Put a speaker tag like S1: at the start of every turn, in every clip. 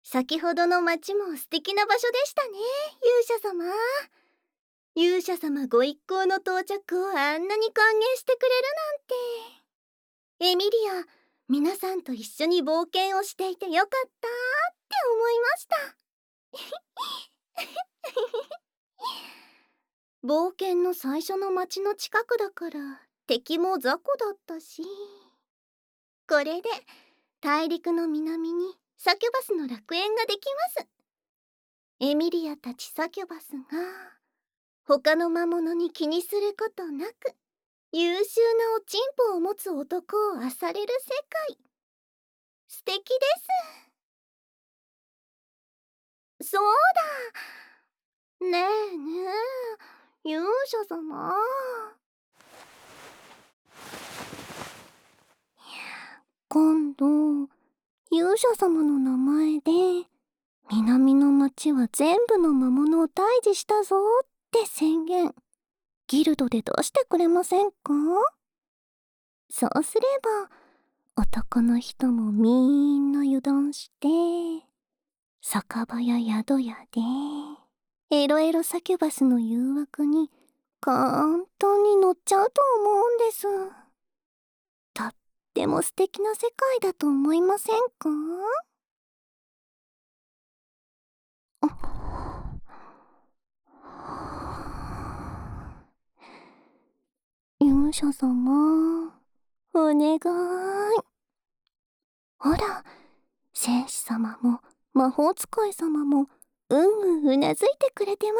S1: 先ほどの町も素敵な場所でしたね、勇者様。勇者様ご一行の到着をあんなに歓迎してくれるなんて。エミリア、皆さんと一緒に冒険をしていてよかったって思いました。冒険の最初の町の近くだから敵も雑魚だったし、これで大陸の南にサキュバスの楽園ができます。エミリアたちサキュバスが他の魔物に気にすることなく優秀なおちんぽを持つ男を漁れる世界。素敵です。そうだねえねえ、勇者様。今度勇者様の名前で南の町は全部の魔物を退治したぞって宣言、ギルドで出してくれませんか？そうすれば男の人もみんな油断して酒場や宿屋でエロエロサキュバスの誘惑に簡単に乗っちゃうと思うんです。とっても素敵な世界だと思いませんか？勇者様、お願い。ほら、戦士様も魔法使い様もうなずいてくれてます。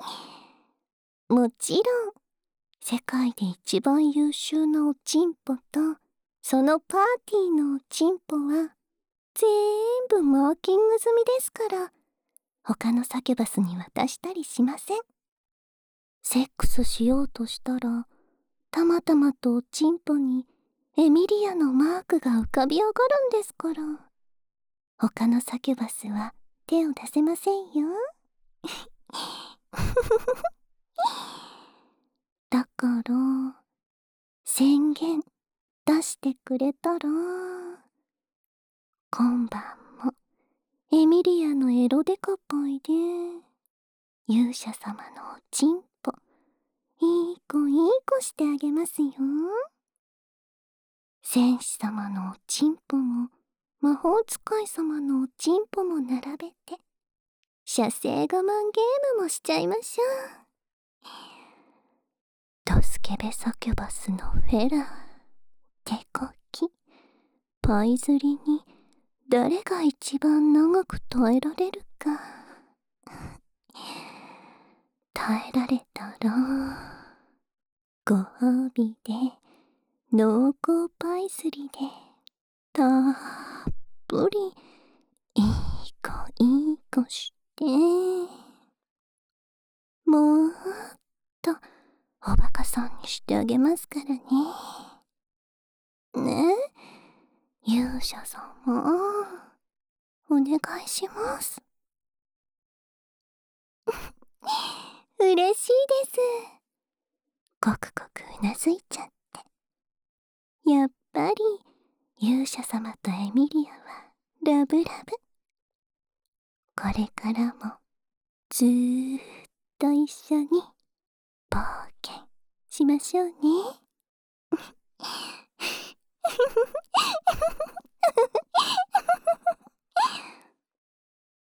S1: もちろん世界で一番優秀なおちんぽとそのパーティーのおちんぽは全部マーキング済みですから、他のサキュバスに渡したりしません。セックスしようとしたらたまたまとおちんぽにエミリアのマークが浮かび上がるんですから、他のサキュバスは手を出せませんよ。だから宣言出してくれたら今晩もエミリアのエロデカパイで勇者様のおちんぽいい子いい子してあげますよ。戦士様のおちんぽも魔法使い様のおちんぽも並べて射精我慢ゲームもしちゃいましょう。ドスケベサキュバスのフェラー、手こき、パイ釣りに誰が一番長く耐えられるか。耐えられたらご褒美で濃厚パイ釣りでたっぷりいい子いい子してもっとおバカさんにしてあげますからね。ねえ、勇者様、お願いします。嬉しいです。ごくごくうなずいちゃって。やっぱり勇者様とエミリアはラブラブ。これからもずーっと一緒に冒険しましょうね。